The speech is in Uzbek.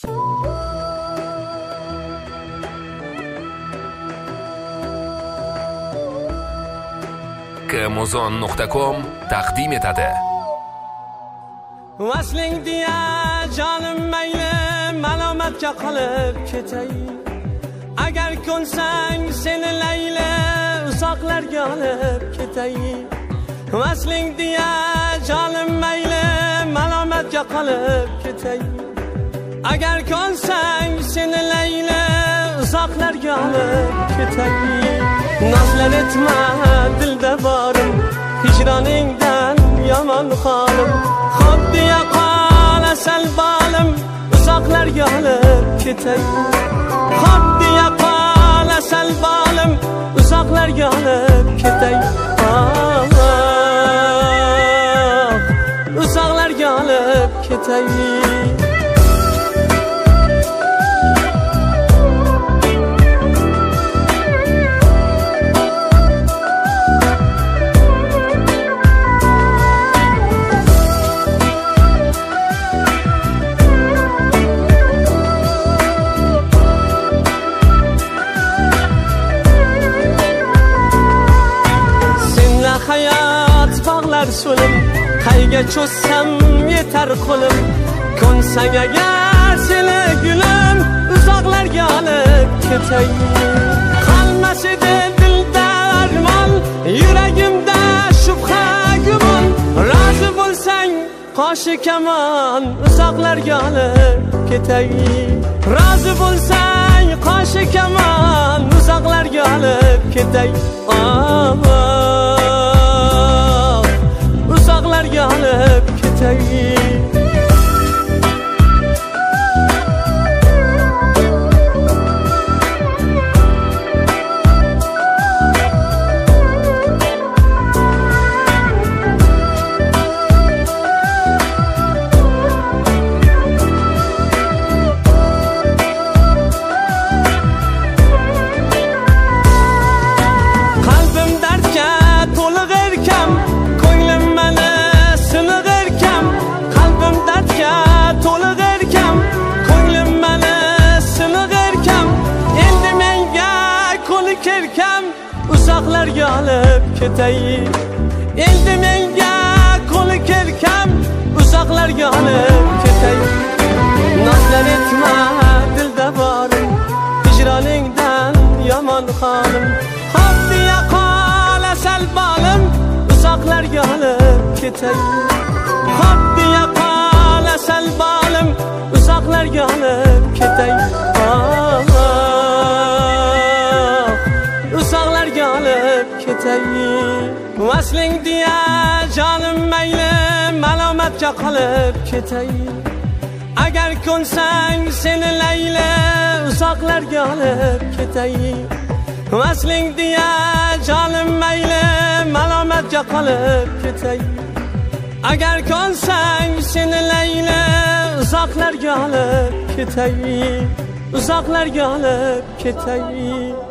Amazon.com taqdim etadi. Vasling diya jonim mayli malomatga qolib ketay. Agar ko'nsang seni layli uzoqlarga olib ketay. Vasling diya jonim mayli malomatga qolib ketay. Agar ko'nsang seni layli uzoqlarga olib ketay. Nazlar etma dilda borim, hijroningdan yomon holim. Xuddi yoqol asal bolim, uzoqlarga olib ketay. Xuddi yoqol asal bolim, uzoqlarga olib ketay. Uzoqlarga olib ketay. Hayat bağlar so'lim, qayga cho'zsam yetar qo'lim. Ko'nsang agar seni gulim, uzoqlarga olib ketay. Qolmas edi dilda armon, yuragimda shubha gumon. Rozi bo'lsang qoshi kamon, uzoqlarga olib ketay. Rozi bo'lsang qoshi kamon, uzoqlarga olib ketay. Uzoqlarga olib ketay. Qalbim dardga to'liq erkam, ko'nglim meni siniq erkam. Qalbim dardga to'liq erkam, ko'nglim meni siniq erkam. Endi menga ko'lik erkam, uzoqlarga olib ketay. Endi menga ko'lik erkam, uzoqlarga olib ketay. Nazlar etma dilda borim, hijroningdan yomon holim. Xuddi yoqol asal bolim, uzoqlarga olib ketay. Xuddi yoqol asal bolim, uzoqlarga olib ketay. Uzoqlarga olib ketay. Vasling diya jonim mayli malomatga qolib ketay. Agar ko'nsang seni layli uzoqlarga olib ketay. Vasling diya jonim mayli malomatga qolib ketay. Agar ko'nsang seni layli uzoqlarga olib ketay. Uzoqlarga olib ketay.